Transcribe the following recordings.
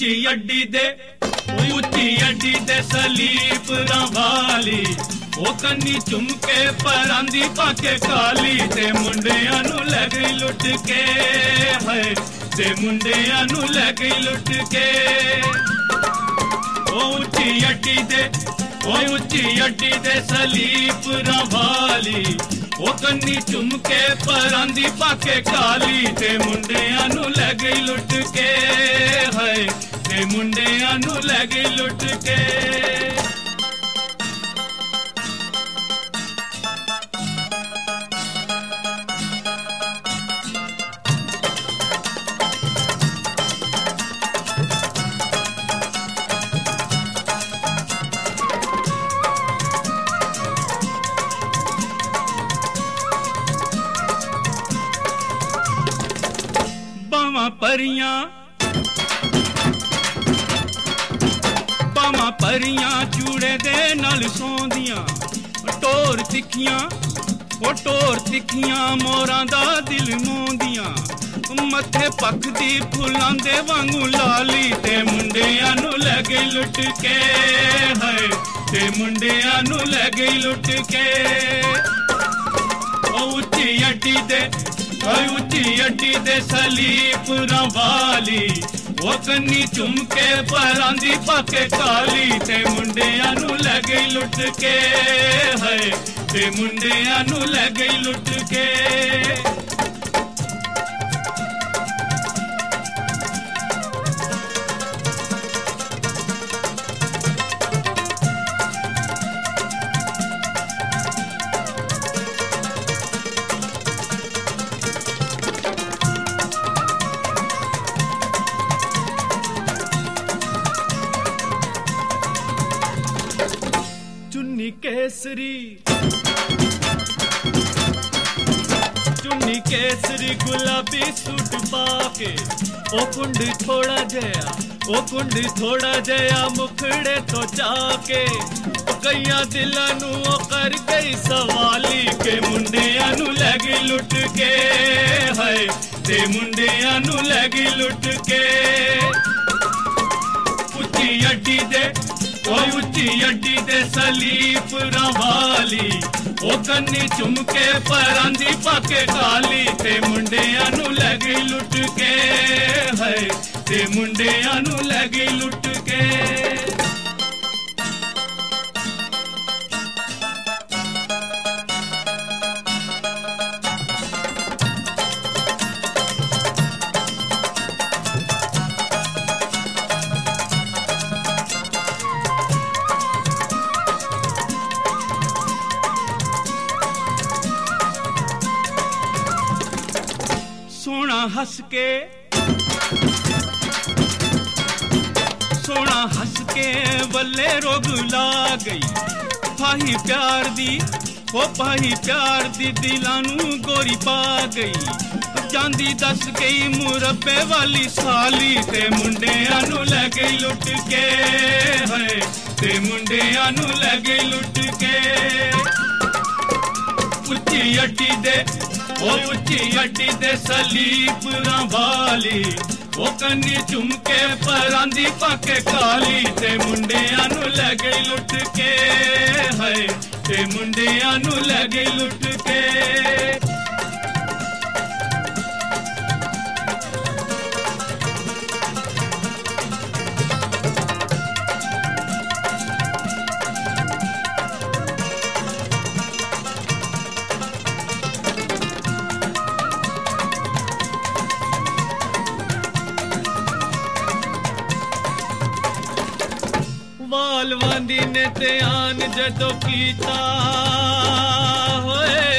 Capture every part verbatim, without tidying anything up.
ਉੱਚੀ ਅੱਡੀ ਦੇ ਉੱਚੀ ਅੱਡੀ ਦੇ ਸਲੀਪ ਵਾਲੀ ਉਹ ਕੰਨੀ ਚੁੰਮ ਕੇ ਪਰਾਂਦੀ ਪਾ ਕੇ ਕਾਲੀ ਤੇ ਮੁੰਡਿਆਂ ਨੂੰ ਲੈ ਗਈ ਲੁੱਟ ਕੇ ਹੈ ਤੇ ਮੁੰਡਿਆਂ ਨੂੰ ਲੈ ਗਈ ਲੁੱਟ ਕੇ ਉਹ ਉੱਚੀ ਅੱਡੀ ਦੇ ਉਹ ਉੱਚੀ ਅੱਡੀ ਦੇ ਸਲੀਪ ਵਾਲੀ ਉਹ ਕੰਨੀ ਚੁੰਮ ਕੇ ਪਰਾਂਦੀ ਪਾ ਕੇ ਕਾਲੀ ਤੇ ਮੁੰਡਿਆਂ ਨੂੰ ਲੈ ਗਈ ਲੁੱਟ ਕੇ ਹੈ ਤੇ ਮੁੰਡਿਆਂ ਨੂੰ ਲੈ ਗਈ ਲੁੱਟ ਕੇ परियां बावां परियां चूड़े दे नाल सौंदियां टोर तिखियां ओ टोर तिखियां मोरां दा दिल मोंदियां मथे पखदी फुलां दे वांगू लाली ते मुंडियां नू ले गई लुट के है ते मुंडियां नू ले गई लुट के ओ उच्ची अड्डी दे ਉੱਚੀ ਅੱਡੀ ਦੇ ਸਲੀਪ ਵਾਲੀ ਉਹ ਕੰਨੀ ਚੁੰਮ ਕੇ ਪਰਾਂਦੀ ਪਾ ਕੇ ਕਾਲੀ ਤੇ ਮੁੰਡਿਆਂ ਨੂੰ ਲੈ ਗਈ ਲੁੱਟ ਕੇ ਹੈ ਤੇ ਮੁੰਡਿਆਂ ਨੂੰ ਲੈ ਗਈ ਲੁੱਟ ਕੇ केसरी चुन्नी केसरी गुलाबी सूट पाके ओ कुंड थोड़ा जया ओ कुंड थोड़ा जया मुखड़े तो चाके ओ कईया दिलां नू ओ कर गई सवाली के मुंडियां नू ले गई लुट के है ते मुंडियां नू ले गई लुट के उच्ची अड्डी दे ओए उच्ची अड्डी दे सलीप वाली ओ कन्नी चुम के परांदी पाके काली ते मुंडियां नू ले गई लुट के है ते मुंडियां नू ले गई लुट के सोना हंस के सोना हंस के बल्ले रोग ला गई फाही प्यार दी ओ फाही प्यार दी दिलां नू गोरी पा गई जांदी दस गई मुरब्बे वाली साली ते मुंडियां नू ले गई लुट के है ते मुंडियां नू ले गई लुट के उच्ची अड्डी दे ओ उच्ची अड्डी दे सलीप वाली ओ कन्नी चुम के परांदी पाके काली ते मुंडियां नू ले गई लुट के है ते मुंडियां नू ले गई लुट के वाल वांदी ने ते आन जदों कीता होए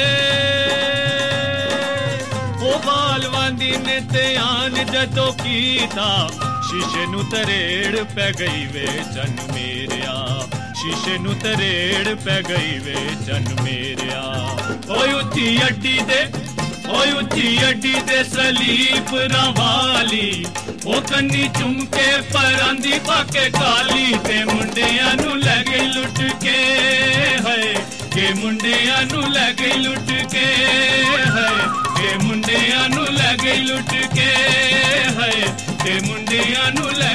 ओ वाल वांदी ने ते आन जदों कीता शीशे नू तरेड़ पै गई वे चन मेरिया शीशे नू तरेड़ पै गई वे चन मेरिया ओए उच्ची अड्डी दे ओए उच्ची अड्डी दे सलीप वाली ओ कन्नी चुम के परांदी पाके काली ते मुंडियां नू ले गई लुट के है के मुंडियां नू ले गई लुट के है के मुंडियां नू ले गई लुट के है के मुंडियां नू ले